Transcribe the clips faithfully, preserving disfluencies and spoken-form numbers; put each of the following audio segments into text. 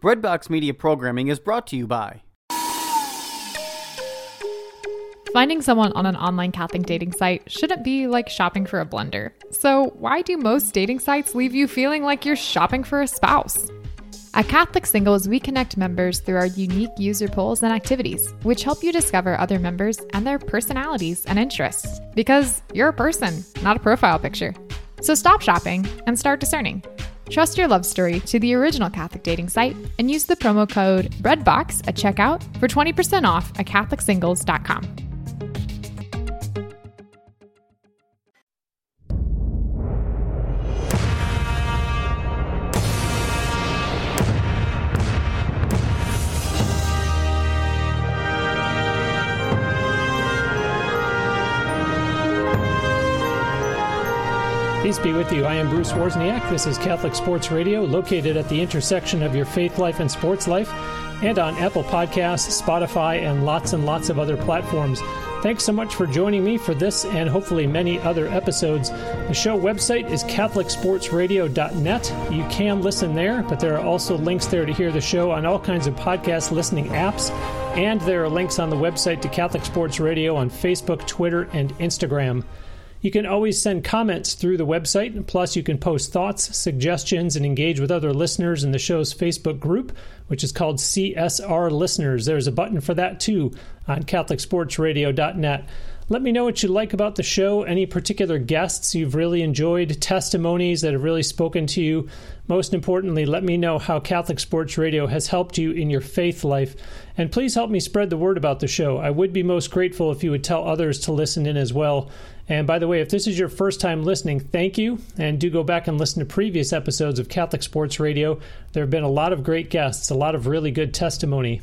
Breadbox Media programming is brought to you by... Finding someone on an online Catholic dating site shouldn't be like shopping for a blender. So why do most dating sites leave you feeling like you're shopping for a spouse? At Catholic Singles, we connect members through our unique user polls and activities, which help you discover other members and their personalities and interests. Because you're a person, not a profile picture. So stop shopping and start discerning. Trust your love story to the original Catholic dating site and use the promo code BREADBOX at checkout for twenty percent off at Catholic Singles dot com. Peace be with you. I am Bruce Wozniak. This is Catholic Sports Radio, located at the intersection of your faith life and sports life, and on Apple Podcasts, Spotify, and lots and lots of other platforms. Thanks so much for joining me for this and hopefully many other episodes. The show website is Catholic Sports Radio dot net. You can listen there, but there are also links there to hear the show on all kinds of podcast listening apps, and there are links on the website to Catholic Sports Radio on Facebook, Twitter, and Instagram. You can always send comments through the website, plus you can post thoughts, suggestions, and engage with other listeners in the show's Facebook group, which is called C S R Listeners. There's a button for that, too, on Catholic Sports Radio dot net. Let me know what you like about the show, any particular guests you've really enjoyed, testimonies that have really spoken to you. Most importantly, let me know how Catholic Sports Radio has helped you in your faith life. And please help me spread the word about the show. I would be most grateful if you would tell others to listen in as well. And by the way, if this is your first time listening, thank you. And do go back and listen to previous episodes of Catholic Sports Radio. There have been a lot of great guests, a lot of really good testimony.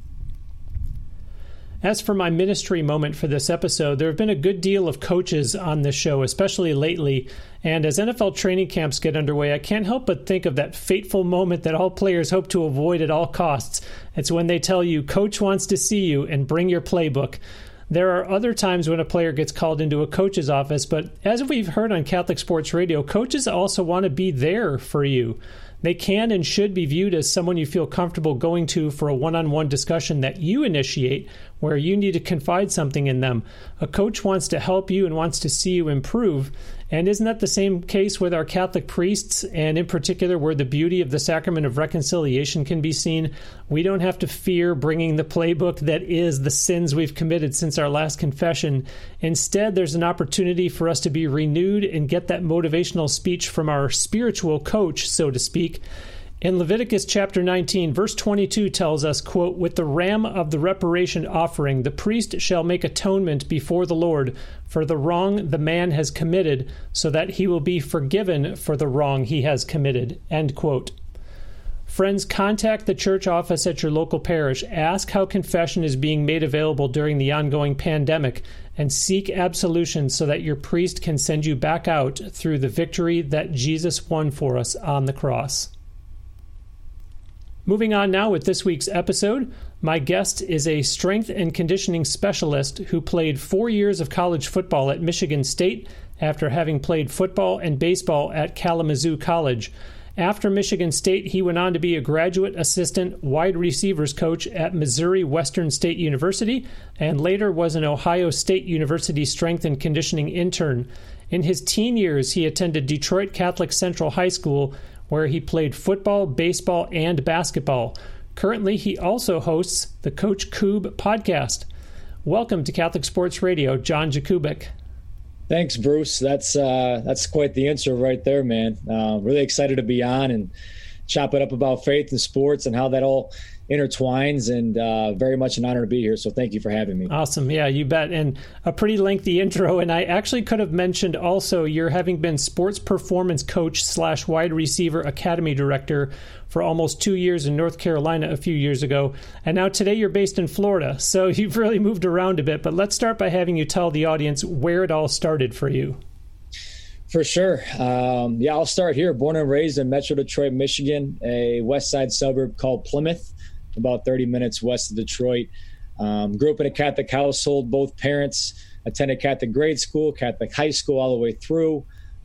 As for my ministry moment for this episode, there have been a good deal of coaches on this show, especially lately. And as N F L training camps get underway, I can't help but think of that fateful moment that all players hope to avoid at all costs. It's when they tell you, "Coach wants to see you and bring your playbook." There are other times when a player gets called into a coach's office, but as we've heard on Catholic Sports Radio, coaches also want to be there for you. They can and should be viewed as someone you feel comfortable going to for a one-on-one discussion that you initiate, where you need to confide something in them. A coach wants to help you and wants to see you improve. And isn't that the same case with our Catholic priests, and in particular where the beauty of the sacrament of reconciliation can be seen? We don't have to fear bringing the playbook that is the sins we've committed since our last confession. Instead, there's an opportunity for us to be renewed and get that motivational speech from our spiritual coach, so to speak. In Leviticus chapter nineteen, verse twenty-two tells us, quote, "With the ram of the reparation offering, the priest shall make atonement before the Lord for the wrong the man has committed, so that he will be forgiven for the wrong he has committed." End quote. Friends, contact the church office at your local parish. Ask how confession is being made available during the ongoing pandemic, and seek absolution so that your priest can send you back out through the victory that Jesus won for us on the cross. Moving on now with this week's episode, my guest is a strength and conditioning specialist who played four years of college football at Michigan State after having played football and baseball at Kalamazoo College. After Michigan State, he went on to be a graduate assistant wide receivers coach at Missouri Western State University and later was an Ohio State University strength and conditioning intern. In his teen years, he attended Detroit Catholic Central High School, where he played football, baseball, and basketball. Currently, he also hosts the Coach Koob podcast. Welcome to Catholic Sports Radio, John Jakubik. Thanks, Bruce. That's uh, that's quite the intro right there, man. Uh, really excited to be on and chop it up about faith and sports and how that all intertwines, and uh, very much an honor to be here. So thank you for having me. Awesome. Yeah, you bet. And a pretty lengthy intro. And I actually could have mentioned also you're having been sports performance coach slash wide receiver academy director for almost two years in North Carolina a few years ago. And now today you're based in Florida. So you've really moved around a bit. But let's start by having you tell the audience where it all started for you. For sure. Um, yeah, I'll start here. Born and raised in Metro Detroit, Michigan, a west side suburb called Plymouth, about thirty minutes west of Detroit. Um, grew up in a Catholic household. Both parents attended Catholic grade school, Catholic high school all the way through.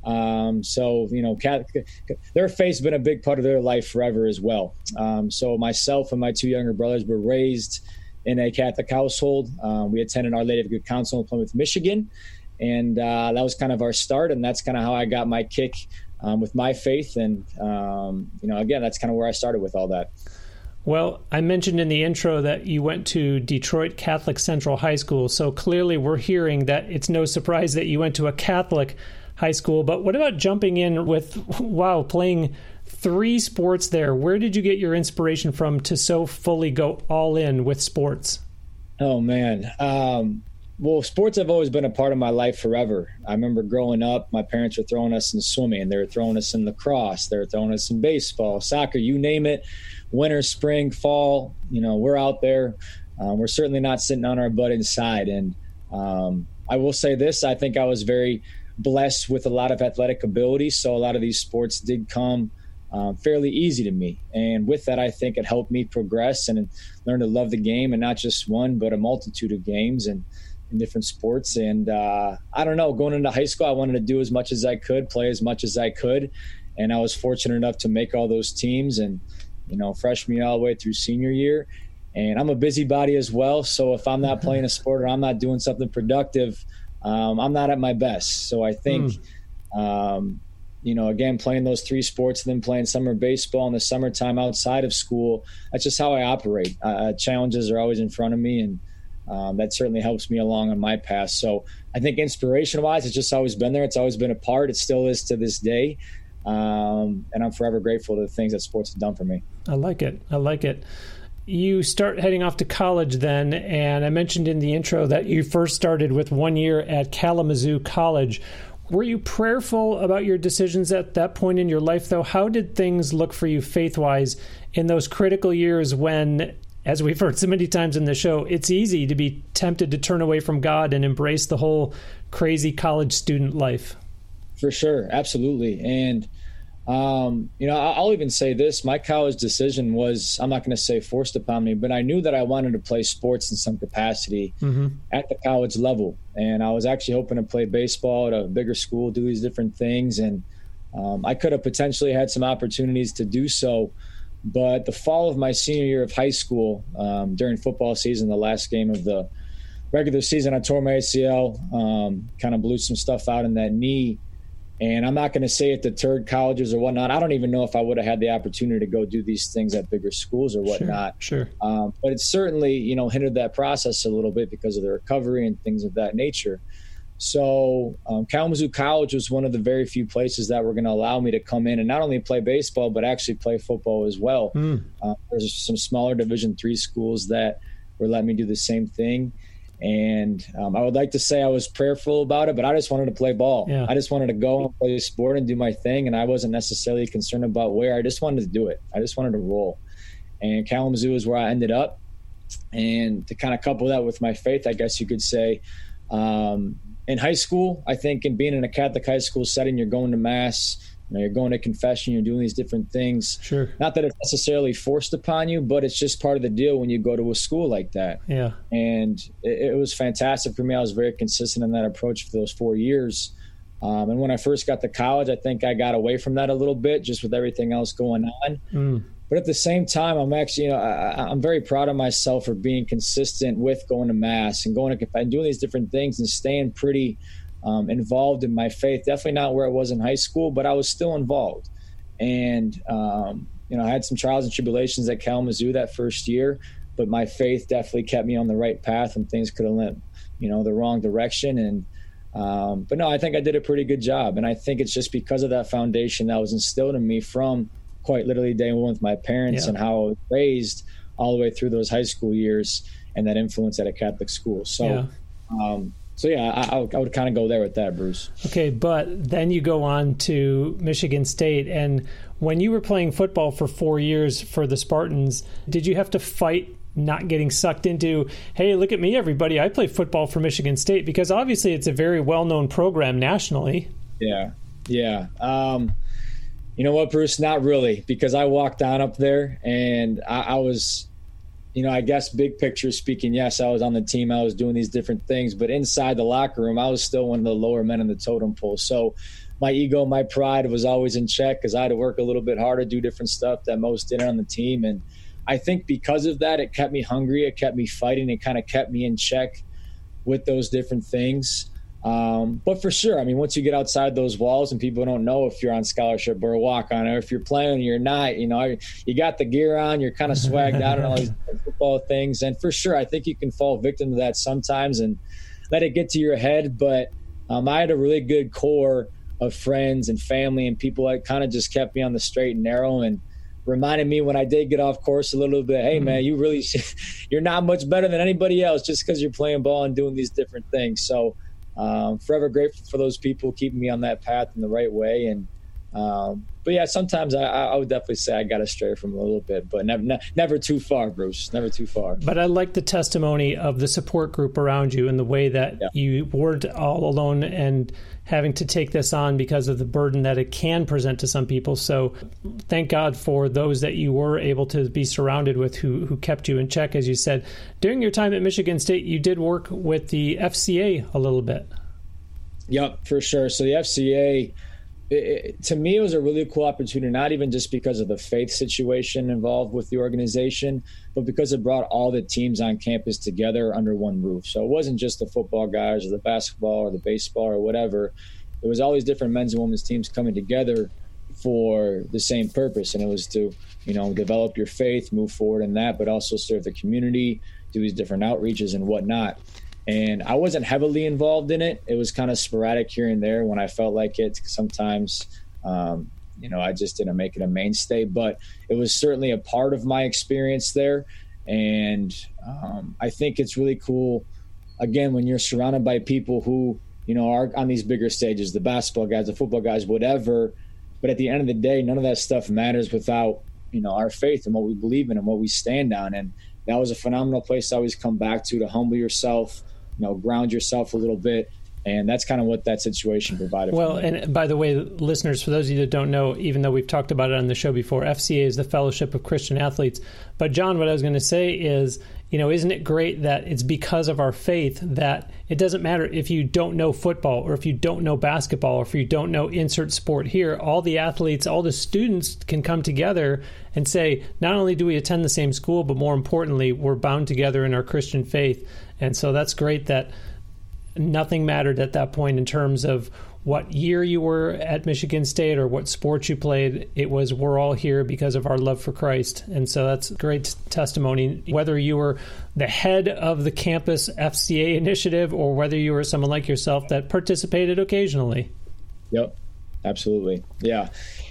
Um, so, you know, Catholic, their faith's been a big part of their life forever as well. Um, so myself and my two younger brothers were raised in a Catholic household. Um, we attended Our Lady of Good Counsel in Plymouth, Michigan. And uh, that was kind of our start. And that's kind of how I got my kick um, with my faith. And, um, you know, again, that's kind of where I started with all that. Well, I mentioned in the intro that you went to Detroit Catholic Central High School. So clearly we're hearing that it's no surprise that you went to a Catholic high school. But what about jumping in with, wow, playing three sports there? Where did you get your inspiration from to so fully go all in with sports? Oh, man. Um, well, sports have always been a part of my life forever. I remember growing up, my parents were throwing us in swimming. They were throwing us in lacrosse. They were throwing us in baseball, soccer, you name it. Winter, spring, fall, you know, we're out there. Um, we're certainly not sitting on our butt inside. And um, I will say this, I think I was very blessed with a lot of athletic ability. So a lot of these sports did come um, fairly easy to me. And with that, I think it helped me progress and learn to love the game, and not just one, but a multitude of games and in different sports. And uh, I don't know, going into high school, I wanted to do as much as I could, play as much as I could. And I was fortunate enough to make all those teams, and, you know, freshman year all the way through senior year. And I'm a busybody as well. So if I'm not playing a sport or I'm not doing something productive, um, I'm not at my best. So I think, mm. um, you know, again, playing those three sports and then playing summer baseball in the summertime outside of school, that's just how I operate. Uh, challenges are always in front of me, and um, that certainly helps me along on my path. So I think inspiration-wise, it's just always been there. It's always been a part. It still is to this day. Um, and I'm forever grateful to the things that sports have done for me. I like it. I like it. You start heading off to college then, and I mentioned in the intro that you first started with one year at Kalamazoo College. Were you prayerful about your decisions at that point in your life, though? How did things look for you faith-wise in those critical years when, as we've heard so many times in the show, it's easy to be tempted to turn away from God and embrace the whole crazy college student life? For sure. Absolutely. And, um, you know, I'll even say this, my college decision was, I'm not going to say forced upon me, but I knew that I wanted to play sports in some capacity mm-hmm. at the college level. And I was actually hoping to play baseball at a bigger school, do these different things. And um, I could have potentially had some opportunities to do so. But the fall of my senior year of high school, um, during football season, the last game of the regular season, I tore my A C L, um, kind of blew some stuff out in that knee. And I'm not going to say it deterred colleges or whatnot. I don't even know if I would have had the opportunity to go do these things at bigger schools or whatnot. Sure. sure. Um, but it certainly, you know, hindered that process a little bit because of the recovery and things of that nature. So um, Kalamazoo College was one of the very few places that were going to allow me to come in and not only play baseball, but actually play football as well. Mm. Uh, there's some smaller Division three schools that were letting me do the same thing. And um, I would like to say I was prayerful about it, but I just wanted to play ball. Yeah. I just wanted to go and play sport and do my thing. And I wasn't necessarily concerned about where. I just wanted to do it. I just wanted to roll. And Kalamazoo is where I ended up. And to kind of couple that with my faith, I guess you could say, um, in high school, I think in being in a Catholic high school setting, you're going to mass, you know, you're going to confession, you're doing these different things. Sure. Not that it's necessarily forced upon you, but it's just part of the deal when you go to a school like that. Yeah. And it, it was fantastic for me. I was very consistent in that approach for those four years. Um, and when I first got to college, I think I got away from that a little bit, just with everything else going on. Mm. But at the same time, I'm actually, you know, I, I'm very proud of myself for being consistent with going to mass and going to and doing these different things and staying pretty um, involved in my faith. Definitely not where I was in high school, but I was still involved. And, um, you know, I had some trials and tribulations at Kalamazoo that first year, but my faith definitely kept me on the right path when things could have went, you know, the wrong direction. And, um, but no, I think I did a pretty good job. And I think it's just because of that foundation that was instilled in me from quite literally day one with my parents, yeah. and how I was raised all the way through those high school years and that influence at a Catholic school. So, yeah. Um, so yeah, I, I would kind of go there with that, Bruce. Okay, but then you go on to Michigan State, and when you were playing football for four years for the Spartans, did you have to fight not getting sucked into, hey, look at me, everybody, I play football for Michigan State? Because obviously it's a very well-known program nationally. Yeah, yeah. Um, You know what, Bruce? Not really, because I walked on up there and I, I was, you know, I guess big picture speaking, yes, I was on the team. I was doing these different things, but inside the locker room, I was still one of the lower men in the totem pole. So my ego, my pride was always in check because I had to work a little bit harder, do different stuff that most didn't on the team. And I think because of that, it kept me hungry. It kept me fighting. It kind of kept me in check with those different things. Um, but for sure, I mean, once you get outside those walls and people don't know if you're on scholarship or a walk-on or if you're playing or you're not, you know, you got the gear on, you're kind of swagged out and all these football things. And for sure, I think you can fall victim to that sometimes and let it get to your head. But um, I had a really good core of friends and family and people that kind of just kept me on the straight and narrow and reminded me when I did get off course a little bit, hey, man, you really, you're not much better than anybody else just because you're playing ball and doing these different things. So, Um, forever grateful for those people keeping me on that path in the right way. And, um, but yeah, sometimes I, I would definitely say I got astray from a little bit, but never, ne- never too far, Bruce, never too far. But I like the testimony of the support group around you and the way that yeah. you weren't all alone and having to take this on because of the burden that it can present to some people. So thank God for those that you were able to be surrounded with who, who kept you in check, as you said. During your time at Michigan State, you did work with the F C A a little bit. Yep, for sure. So the F C A, it, it, to me, it was a really cool opportunity, not even just because of the faith situation involved with the organization, but because it brought all the teams on campus together under one roof. So it wasn't just the football guys or the basketball or the baseball or whatever. It was all these different men's and women's teams coming together for the same purpose. And it was to, you know, develop your faith, move forward in that, but also serve the community, do these different outreaches and whatnot. And I wasn't heavily involved in it. It was kind of sporadic here and there when I felt like it. Sometimes, um, you know, I just didn't make it a mainstay, but it was certainly a part of my experience there. And um, I think it's really cool, again, when you're surrounded by people who, you know, are on these bigger stages, the basketball guys, the football guys, whatever. But at the end of the day, none of that stuff matters without, you know, our faith and what we believe in and what we stand on. And that was a phenomenal place to always come back to, to humble yourself, you know, ground yourself a little bit. And that's kind of what that situation provided. Well, for me. And by the way, listeners, for those of you that don't know, even though we've talked about it on the show before, F C A is the Fellowship of Christian Athletes. But John, what I was going to say is, you know, isn't it great that it's because of our faith that it doesn't matter if you don't know football or if you don't know basketball or if you don't know insert sport here, all the athletes, all the students can come together and say, not only do we attend the same school, but more importantly, we're bound together in our Christian faith. And so that's great that nothing mattered at that point in terms of what year you were at Michigan State or what sports you played. It was, we're all here because of our love for Christ. And so that's great testimony. Whether you were the head of the campus F C A initiative or whether you were someone like yourself that participated occasionally. Yep, absolutely. Yeah.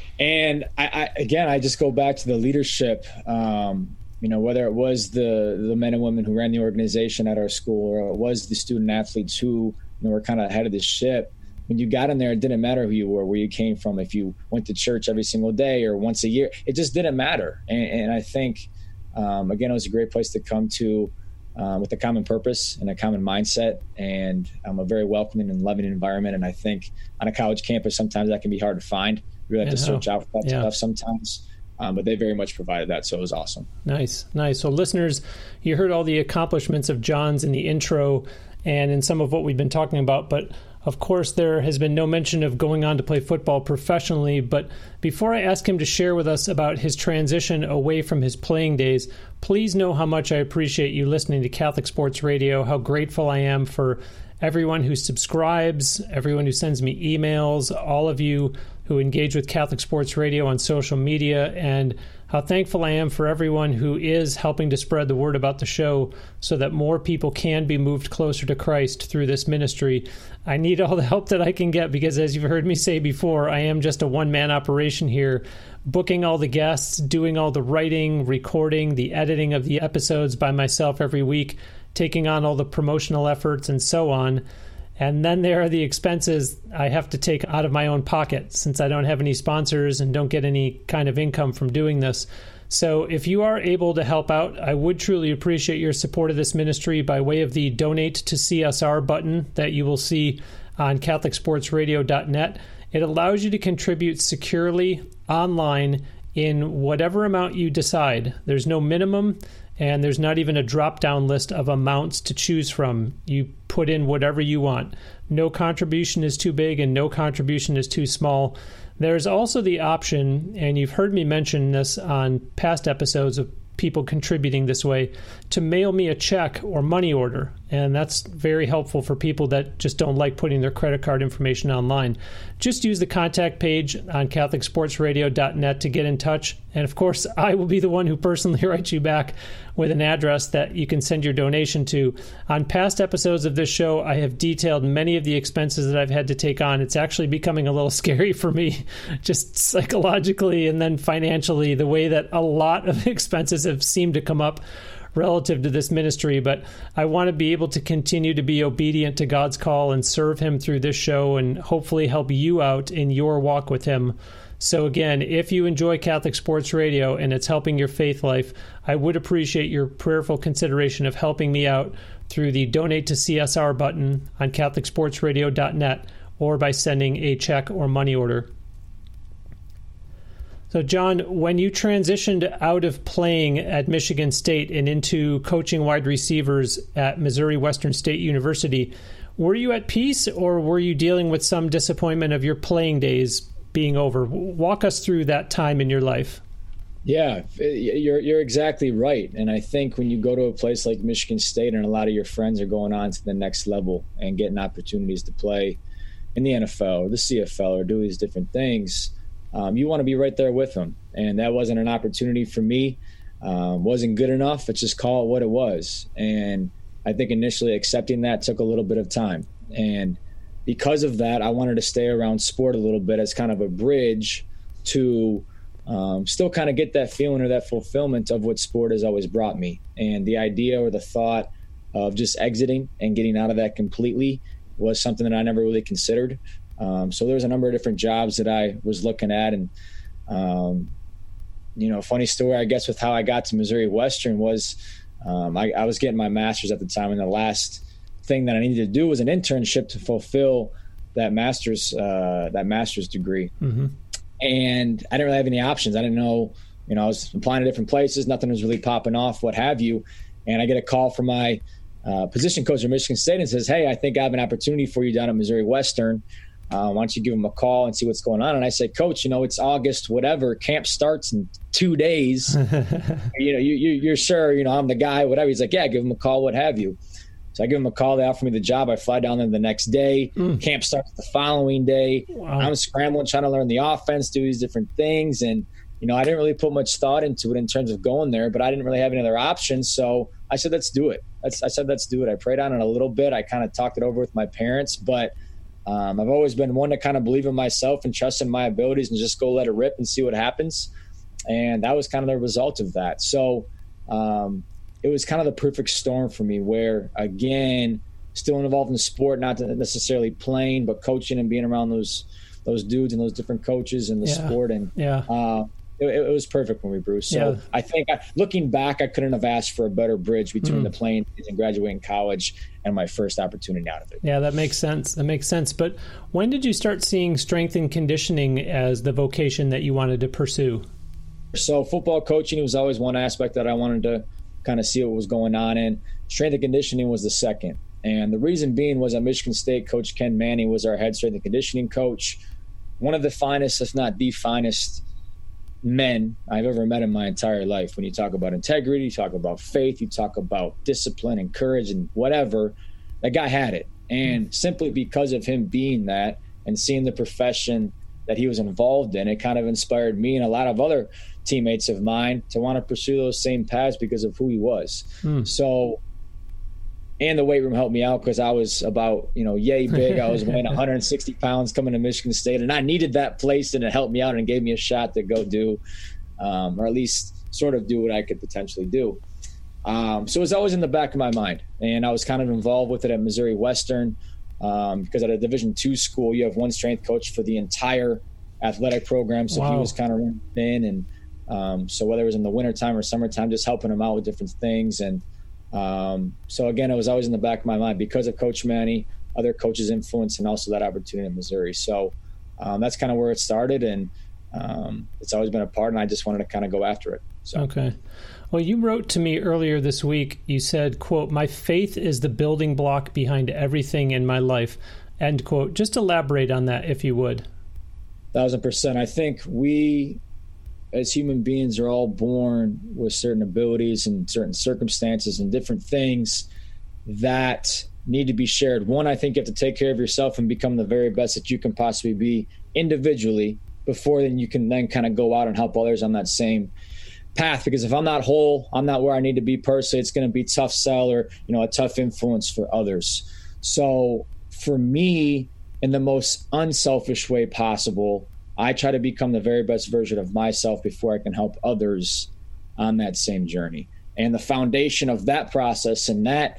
And I, I again, I just go back to the leadership. Um, You know, whether it was the the men and women who ran the organization at our school or it was the student athletes who, you know, were kind of ahead of the ship. When you got in there, it didn't matter who you were, where you came from, if you went to church every single day or once a year. It just didn't matter. And, and I think, um, again, it was a great place to come to uh, with a common purpose and a common mindset and um, a very welcoming and loving environment. And I think on a college campus, sometimes that can be hard to find. You really have to search out for that yeah. stuff sometimes. Um, but they very much provided that, so it was awesome. Nice, nice. So listeners, you heard all the accomplishments of John's in the intro and in some of what we've been talking about, but of course there has been no mention of going on to play football professionally. But before I ask him to share with us about his transition away from his playing days, please know how much I appreciate you listening to Catholic Sports Radio, how grateful I am for everyone who subscribes, everyone who sends me emails, all of you who engage with Catholic Sports Radio on social media, and how thankful I am for everyone who is helping to spread the word about the show so that more people can be moved closer to Christ through this ministry. I need all the help that I can get because, as you've heard me say before, I am just a one-man operation here, booking all the guests, doing all the writing, recording, the editing of the episodes by myself every week, taking on all the promotional efforts and so on. And then there are the expenses I have to take out of my own pocket since I don't have any sponsors and don't get any kind of income from doing this. So if you are able to help out, I would truly appreciate your support of this ministry by way of the Donate to C S R button that you will see on Catholic Sports Radio dot net. It allows you to contribute securely online in whatever amount you decide. There's no minimum, and there's not even a drop-down list of amounts to choose from. You put in whatever you want. No contribution is too big and no contribution is too small. There's also the option, and you've heard me mention this on past episodes of people contributing this way, to mail me a check or money order. And that's very helpful for people that just don't like putting their credit card information online. Just use the contact page on Catholic Sports Radio dot net to get in touch. And of course, I will be the one who personally writes you back with an address that you can send your donation to. On past episodes of this show, I have detailed many of the expenses that I've had to take on. It's actually becoming a little scary for me, just psychologically and then financially, the way that a lot of expenses have seemed to come up relative to this ministry. But I want to be able to continue to be obedient to God's call and serve him through this show and hopefully help you out in your walk with him. So again, if you enjoy Catholic Sports Radio and it's helping your faith life, I would appreciate your prayerful consideration of helping me out through the Donate to C S R button on Catholic Sports Radio dot net or by sending a check or money order. So John, when you transitioned out of playing at Michigan State and into coaching wide receivers at Missouri Western State University, were you at peace or were you dealing with some disappointment of your playing days being over? Walk us through that time in your life. Yeah, you're you're exactly right. And I think when you go to a place like Michigan State and a lot of your friends are going on to the next level and getting opportunities to play in the N F L or the C F L or do these different things, um, you want to be right there with them. And that wasn't an opportunity for me. Um, wasn't good enough. Let's just call it what it was. And I think initially accepting that took a little bit of time. And because of that, I wanted to stay around sport a little bit as kind of a bridge to um, still kind of get that feeling or that fulfillment of what sport has always brought me. And the idea or the thought of just exiting and getting out of that completely was something that I never really considered. Um, so there was a number of different jobs that I was looking at. And, um, you know, funny story, I guess, with how I got to Missouri Western was um, I, I was getting my master's at the time, and the last thing that I needed to do was an internship to fulfill that master's uh, that master's degree. Mm-hmm. And I didn't really have any options. I didn't know, you know, I was applying to different places. Nothing was really popping off, what have you. And I get a call from my uh, position coach at Michigan State and says, hey, I think I have an opportunity for you down at Missouri Western. Uh, why don't you give him a call and see what's going on? And I said, Coach, you know, it's August, whatever. Camp starts in two days. you know, you, you, you're sure, you know, I'm the guy, whatever. He's like, yeah, give him a call, what have you. So I give him a call. They offer me the job. I fly down there the next day. Mm. Camp starts the following day. Wow. I'm scrambling, trying to learn the offense, do these different things. And, you know, I didn't really put much thought into it in terms of going there, but I didn't really have any other options. So I said, let's do it. That's, I said, let's do it. I prayed on it a little bit. I kind of talked it over with my parents, but um, I've always been one to kind of believe in myself and trust in my abilities and just go let it rip and see what happens. And that was kind of the result of that. So, um, it was kind of the perfect storm for me where, again, still involved in the sport, not necessarily playing, but coaching and being around those those dudes and those different coaches in the yeah. sport. And yeah. uh, it, it was perfect for me, Bruce. So yeah. I think I, looking back, I couldn't have asked for a better bridge between mm. the playing and graduating college and my first opportunity out of it. Yeah, that makes sense. That makes sense. But when did you start seeing strength and conditioning as the vocation that you wanted to pursue? So football coaching was always one aspect that I wanted to kind of see what was going on in. Strength and conditioning was the second. And the reason being was at Michigan State, Coach Ken Manning was our head strength and conditioning coach. One of the finest, if not the finest men I've ever met in my entire life. When you talk about integrity, you talk about faith, you talk about discipline and courage and whatever, that guy had it. And simply because of him being that and seeing the profession that he was involved in, it kind of inspired me and a lot of other teammates of mine to want to pursue those same paths because of who he was. Mm. So, and the weight room helped me out because I was about, you know, yay big. I was weighing one hundred sixty pounds coming to Michigan State, and I needed that place, and it helped me out and gave me a shot to go do, um, or at least sort of do what I could potentially do. Um, so it was always in the back of my mind, and I was kind of involved with it at Missouri Western um, because at a Division two school, you have one strength coach for the entire athletic program. So wow. he was kind of in, and um, so whether it was in the wintertime or summertime, just helping him out with different things. And um, so again, it was always in the back of my mind because of Coach Manny, other coaches' influence, and also that opportunity in Missouri. So um, that's kind of where it started. And um, it's always been a part, and I just wanted to kind of go after it. So. Okay. Well, you wrote to me earlier this week, you said, quote, "My faith is the building block behind everything in my life," end quote. Just elaborate on that, if you would. Thousand percent. I think we, as human beings, are all born with certain abilities and certain circumstances and different things that need to be shared. One, I think you have to take care of yourself and become the very best that you can possibly be individually before then you can then kind of go out and help others on that same path. Because if I'm not whole, I'm not where I need to be personally, it's going to be tough sell or, you know, a tough influence for others. So for me, in the most unselfish way possible, I try to become the very best version of myself before I can help others on that same journey. And the foundation of that process and that,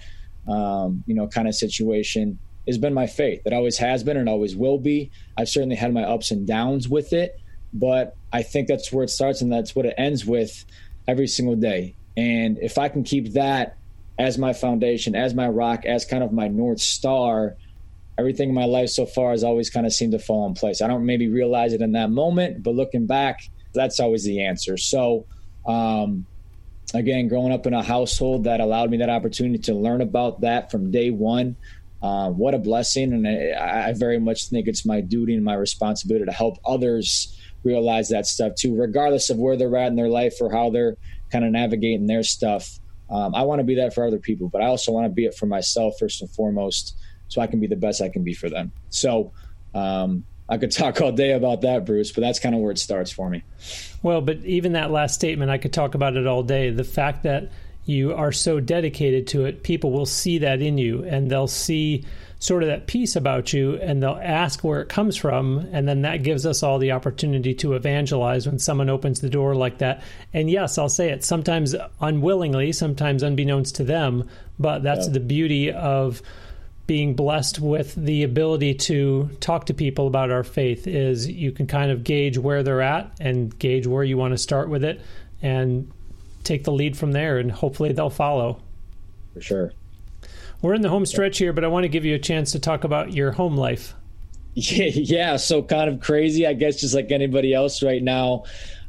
um, you know, kind of situation has been my faith. It always has been and always will be. I've certainly had my ups and downs with it, but I think that's where it starts and that's what it ends with every single day. And if I can keep that as my foundation, as my rock, as kind of my North Star, everything in my life so far has always kind of seemed to fall in place. I don't maybe realize it in that moment, but looking back, that's always the answer. So, um, again, growing up in a household that allowed me that opportunity to learn about that from day one, uh, what a blessing. And I, I very much think it's my duty and my responsibility to help others realize that stuff too, regardless of where they're at in their life or how they're kind of navigating their stuff. Um, I want to be that for other people, but I also want to be it for myself first and foremost, so I can be the best I can be for them. So um, I could talk all day about that, Bruce, but that's kind of where it starts for me. Well, but even that last statement, I could talk about it all day. The fact that you are so dedicated to it, people will see that in you, and they'll see sort of that piece about you, and they'll ask where it comes from, and then that gives us all the opportunity to evangelize when someone opens the door like that. And yes, I'll say it, sometimes unwillingly, sometimes unbeknownst to them, but that's yeah. the beauty of being blessed with the ability to talk to people about our faith, is you can kind of gauge where they're at and gauge where you want to start with it and take the lead from there, and hopefully they'll follow. For sure. We're in the home stretch here, but I want to give you a chance to talk about your home life. Yeah, yeah. So kind of crazy, I guess, just like anybody else right now.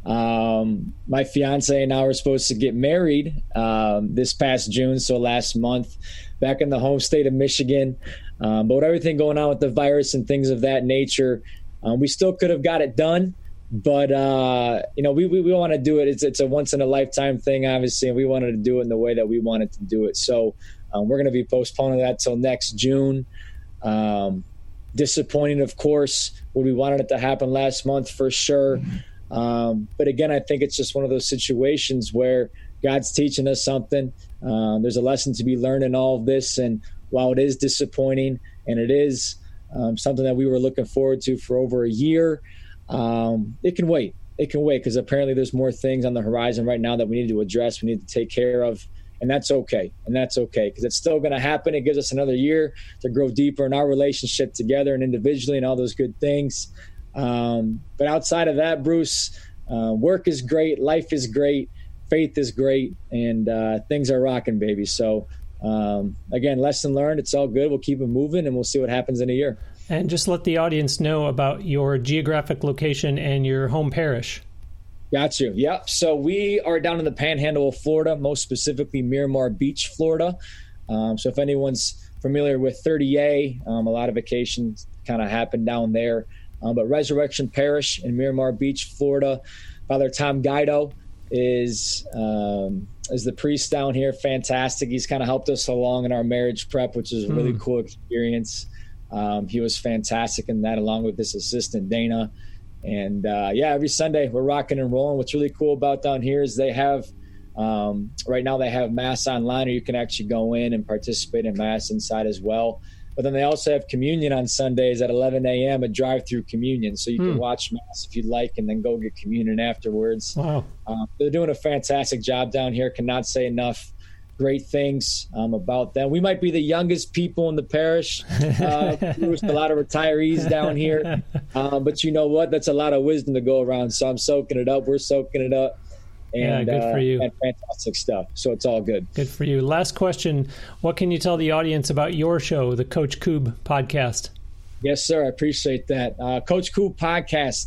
Um, my fiance and I were supposed to get married um, this past June, so last month, back in the home state of Michigan. Um, but with everything going on with the virus and things of that nature, um, we still could have got it done. But, uh, you know, we, we, we want to do it. It's, it's a once in a lifetime thing, obviously, and we wanted to do it in the way that we wanted to do it. So um, we're going to be postponing that till next June. Um, disappointing, of course. Would we wanted it to happen last month for sure. Um, but again, I think it's just one of those situations where God's teaching us something. Um, there's a lesson to be learned in all of this. And while it is disappointing and it is um, something that we were looking forward to for over a year, um, it can wait. It can wait because apparently there's more things on the horizon right now that we need to address, we need to take care of. And that's okay. And that's okay because it's still going to happen. It gives us another year to grow deeper in our relationship together and individually and all those good things. Um, but outside of that, Bruce, uh, work is great. Life is great. Faith is great. And uh, things are rocking, baby. So, um, again, lesson learned. It's all good. We'll keep it moving and we'll see what happens in a year. And just let the audience know about your geographic location and your home parish. Got you. Yep. So we are down in the Panhandle of Florida, most specifically Miramar Beach, Florida. Um, so if anyone's familiar with thirty A, um, a lot of vacations kind of happen down there. Um, but Resurrection Parish in Miramar Beach, Florida. Father Tom Guido is um, is the priest down here. Fantastic. He's kind of helped us along in our marriage prep, which is a really mm. cool experience. Um, he was fantastic in that, along with his assistant, Dana. And, uh, yeah, every Sunday we're rocking and rolling. What's really cool about down here is they have um, – right now they have Mass online, or you can actually go in and participate in Mass inside as well. But then they also have communion on Sundays at eleven a.m., a drive-through communion. So you hmm. can watch Mass if you'd like and then go get communion afterwards. Wow. Um, they're doing a fantastic job down here. Cannot say enough great things um, about them. We might be the youngest people in the parish. Uh, there's a lot of retirees down here. Um, but you know what? That's a lot of wisdom to go around. So I'm soaking it up. We're soaking it up. And, yeah, good for you. Uh, and fantastic stuff. So it's all good. Good for you. Last question. What can you tell the audience about your show, the Coach Koob podcast? Yes, sir. I appreciate that. Uh, Coach Koob podcast.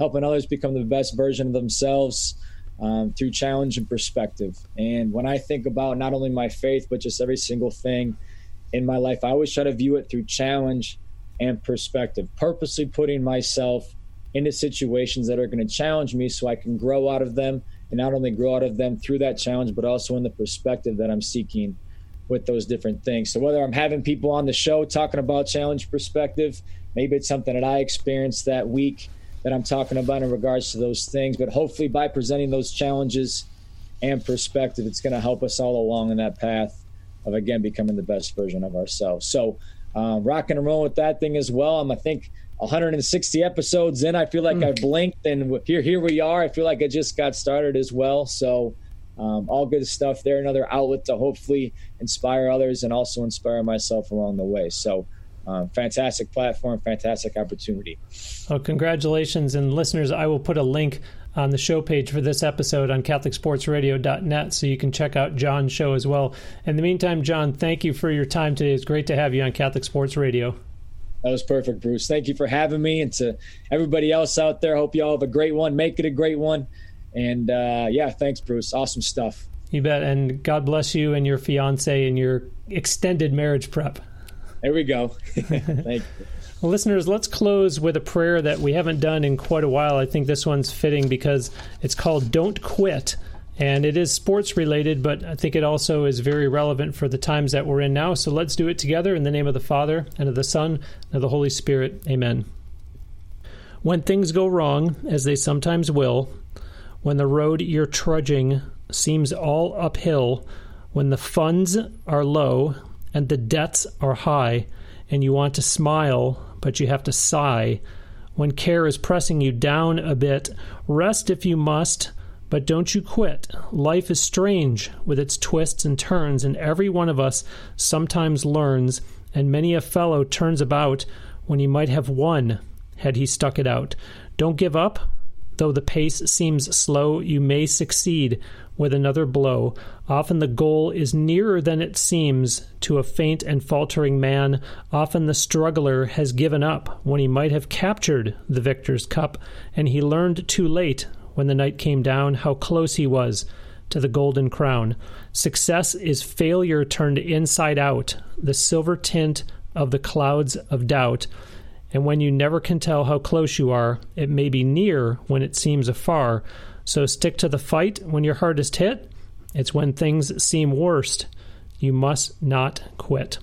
helping others become the best version of themselves um, through challenge and perspective. And when I think about not only my faith, but just every single thing in my life, I always try to view it through challenge and perspective, purposely putting myself into situations that are going to challenge me so I can grow out of them, and not only grow out of them through that challenge, but also in the perspective that I'm seeking with those different things. So whether I'm having people on the show talking about challenge perspective, maybe it's something that I experienced that week that I'm talking about in regards to those things, but hopefully by presenting those challenges and perspective, it's going to help us all along in that path of, again, becoming the best version of ourselves. So um, rocking and rolling with that thing as well. I'm, I think, one hundred sixty episodes in. I feel like mm. I blinked, and here, here we are. I feel like I just got started as well. So um, all good stuff there. Another outlet to hopefully inspire others and also inspire myself along the way. So um, fantastic platform, fantastic opportunity. Well, congratulations. And listeners, I will put a link on the show page for this episode on Catholic Sports Radio dot net so you can check out John's show as well. In the meantime, John, thank you for your time today. It's great to have you on Catholic Sports Radio. That was perfect, Bruce. Thank you for having me. And to everybody else out there, hope you all have a great one. Make it a great one. And uh, yeah, thanks, Bruce. Awesome stuff. You bet. And God bless you and your fiance and your extended marriage prep. There we go. Thank you. Well, listeners, let's close with a prayer that we haven't done in quite a while. I think this one's fitting because it's called Don't Quit. And it is sports related, but I think it also is very relevant for the times that we're in now. So let's do it together in the name of the Father, and of the Son, and of the Holy Spirit. Amen. When things go wrong, as they sometimes will, when the road you're trudging seems all uphill, when the funds are low and the debts are high, and you want to smile, but you have to sigh, when care is pressing you down a bit, rest if you must, but don't you quit. Life is strange with its twists and turns, and every one of us sometimes learns, and many a fellow turns about when he might have won had he stuck it out. Don't give up. Though the pace seems slow, you may succeed with another blow. Often the goal is nearer than it seems to a faint and faltering man. Often the struggler has given up when he might have captured the victor's cup, and he learned too late when the night came down how close he was to the golden crown. Success is failure turned inside out, the silver tint of the clouds of doubt. And when you never can tell how close you are, it may be near when it seems afar. So stick to the fight when your hardest hit. It's when things seem worst. You must not quit.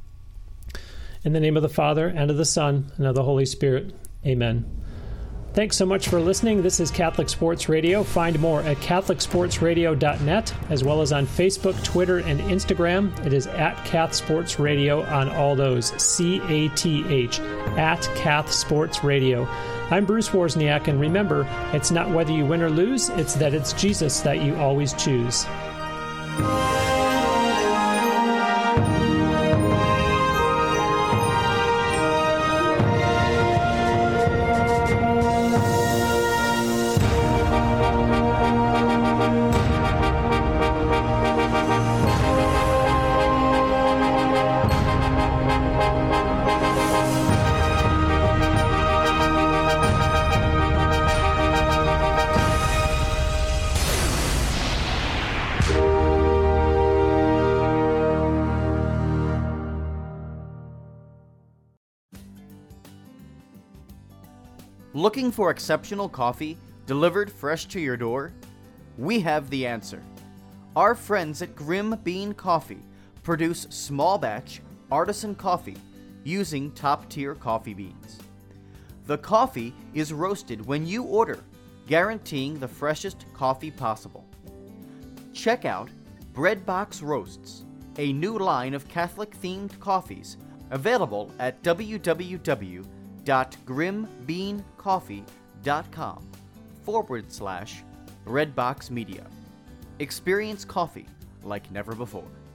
In the name of the Father, and of the Son, and of the Holy Spirit. Amen. Thanks so much for listening. This is Catholic Sports Radio. Find more at Catholic Sports Radio dot net, as well as on Facebook, Twitter, and Instagram. It is at Cath Sports Radio on all those. C A T H, at Cath Sports Radio. I'm Bruce Wozniak, and remember, it's not whether you win or lose, it's that it's Jesus that you always choose. Looking for exceptional coffee delivered fresh to your door? We have the answer. Our friends at Grim Bean Coffee produce small batch artisan coffee using top-tier coffee beans. The coffee is roasted when you order, guaranteeing the freshest coffee possible. Check out Breadbox Roasts, a new line of Catholic-themed coffees available at www dot grimbeancoffee.com forward slash Redbox Media. Experience coffee like never before.